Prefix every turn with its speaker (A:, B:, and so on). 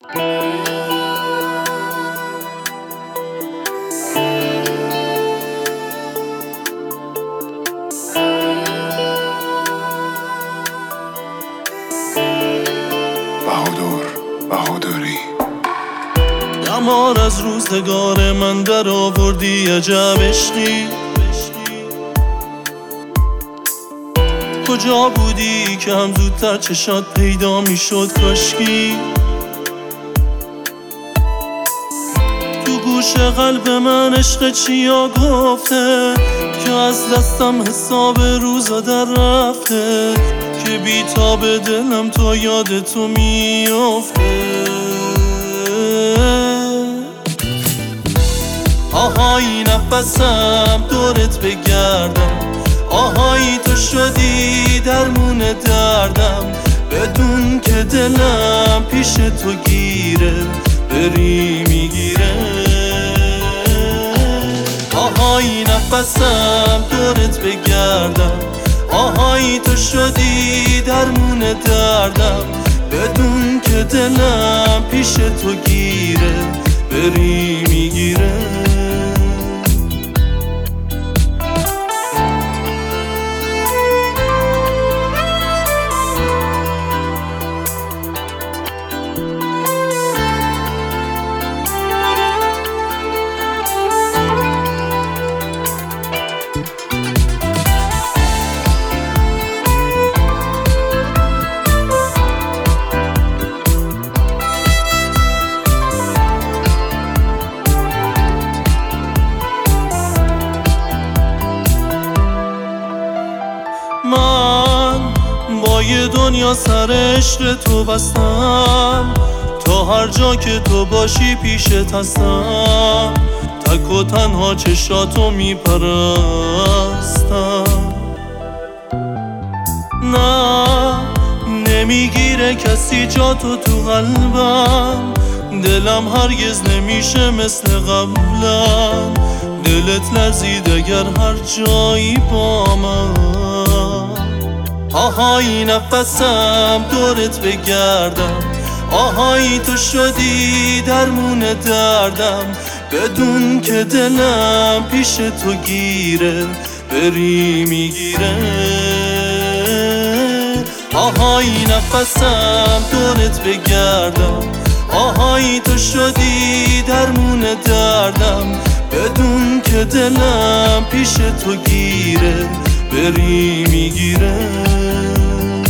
A: بهادری
B: دمار از روزگار من در آوردی عجب عشقی. کجا بودی که هم زودتر چشات پیدا میشد کاشکی. تو گوش قلب من عشق چیا گفته که از دستم حساب روزا در رفته، که بیتاب دلم تا یاد تو میافته. آهای نفسم دورت بگردم، آهای تو شدی درمون دردم، بدون که دلم پیش تو گیره بری میگیره. آهای نفسم دورت بگردم، آهای تو شدی درمون دردم، بدون که دلم پیش تو گیره بری میگیره. من با یه دنیا سر عشق تو بستم، تا هر جا که تو باشی پیشت هستم، تک و تنها چشاتو میپرستم. نه نمیگیره کسی جاتو تو قلبم، دلم هرگز نمیشه مثل قبلا. دلت لرزید اگر هر جایی با من. آهای نفسم دورت بگردم، آهای تو شدی درمون دردم، بدون که دلم پیش تو گیره بری میگیره. آهای نفسم دورت بگردم، آهای تو شدی درمون دردم، بدون که دلم پیش تو گیره بری میگیره.